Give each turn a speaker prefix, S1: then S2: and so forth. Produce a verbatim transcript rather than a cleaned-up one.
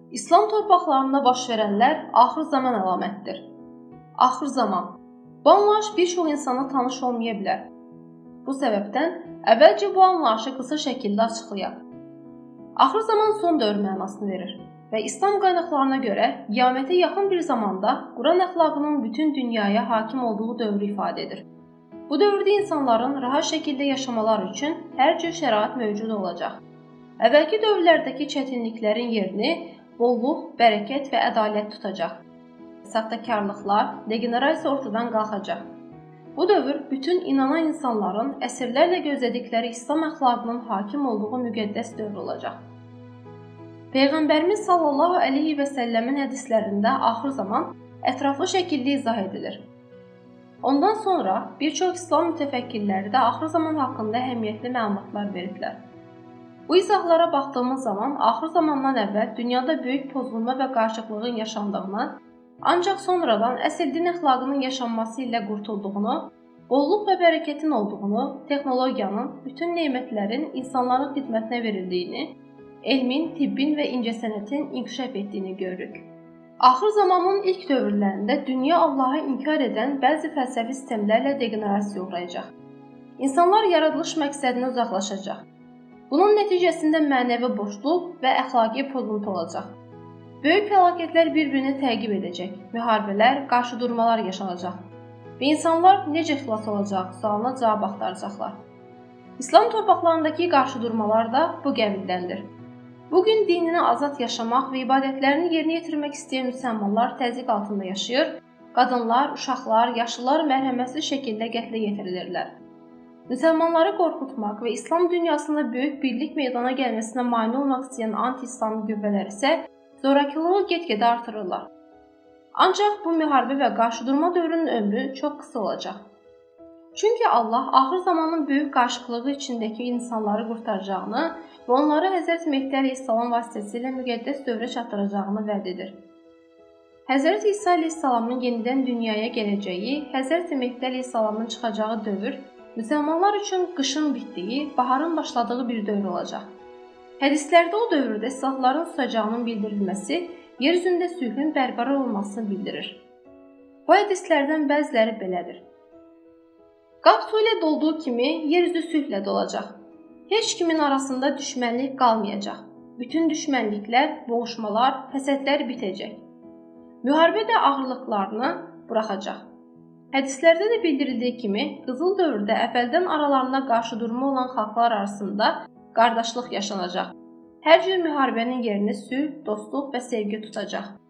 S1: İslam torpaqlarında baş verənlər axır zaman əlamətdir. Axır zaman. Bu anlayış bir çox insana tanış olmaya bilər. Bu səbəbdən əvvəlcə bu anlayışı qısa şəkildə açıqlayaq. Axır zaman son dövr mənasını verir və İslam qaynaqlarına görə qiyamətə yaxın bir zamanda Quran əxlaqının bütün dünyaya hakim olduğu dövrü ifadə edir. Bu dövrdə insanların rahat şəkildə yaşamaları üçün hər cür şərait mövcud olacaq. Əvvəlki dövrlərdəki çətinliklərin yerini bolluq, bərəkət və ədalət tutacaq. Saxtakarlıqlar, degenerasiya ortadan qalxacaq. Bu dövr bütün inanan insanların əsrlərlə gözlədikləri İslam əxlaqının hakim olduğu müqəddəs dövr olacaq. Peyğəmbərimiz sallallahu əleyhi və səlləmin hədislərində axır zaman ətraflı şəkildə izah edilir. Ondan sonra bir çox İslam mütəfəkkirləri də axır zaman haqqında əhəmiyyətli məlumatlar veriblər. Bu izahlara baxdığımız zaman axır zamandan əvvəl dünyada böyük pozulma və qarışıqlığın yaşandığını, ancaq sonradan əsl din əxlaqının yaşanması ilə qurtulduğunu, bolluq və bərəkətin olduğunu, texnologiyanın, bütün nemətlərin insanların xidmətinə verildiyini, elmin, tibbin və incəsənətin inkişaf etdiyini görürük. Axır zamanın ilk dövrlərində dünya Allahı inkar edən bəzi fəlsəfi sistemlərlə degenerasiya uğrayacaq. İnsanlar yaradılış məqsədinə uzaqlaşacaq. Bunun nəticəsində mənəvi boşluq və əxlaqi pozuntu olacaq. Böyük fəlakətlər bir-birini təqib edəcək, müharibələr, qarşıdurmalar yaşanacaq və insanlar necə xilas olacaq sualına cavab axtaracaqlar. İslam torpaqlarındakı qarşıdurmalar da bu qəbildəndir. Bugün dinini azad yaşamaq və ibadətlərini yerinə yetirmək istəyən müsəlmanlar təzyiq altında yaşayır, qadınlar, uşaqlar, yaşlılar mərhəmətsiz şəkildə qətlə yetirilirlər. Müsəlmanları qorxutmaq və İslam dünyasında böyük birlik meydana gəlməsinə mane olmaq istəyən anti-İslam qüvvələr isə zorakılığı get-gedə artırırlar. Ancaq bu müharibə və qarşıdurma dövrünün ömrü çox qısa olacaq. Çünki Allah axır zamanın böyük qarışıqlığı içindəki insanları qurtaracağını və onları Həzrət Mehdi əleyhissalam vasitəsilə müqəddəs dövrə çatdıracağını vəd edir. Həzrət İsa əleyhissalamın yenidən dünyaya gələcəyi, Həzrət Mehdi əleyhissalamın çıxacağı dövr müsəlmanlar üçün qışın bitdiyi, baharın başladığı bir dövr olacaq. Hədislərdə o dövrdə silahların susacağının bildirilməsi, yer üzündə sülhün bərqərar olmasını bildirir. Bu hədislərdən bəziləri belədir. Qab su ilə dolduğu kimi yer üzü sülhlə dolacaq. Heç kimin arasında düşmənlik qalmayacaq. Bütün düşmənliklər, boğuşmalar, fəsədlər bitəcək. Müharibə də ağırlıqlarını buraxacaq. Hədislərdə də bildirildiyi kimi, qızıl dövrdə əvvəldən aralarında qarşıdurma olan xalqlar arasında qardaşlıq yaşanacaq. Hər cür müharibənin yerini sülh, dostluq və sevgi tutacaq.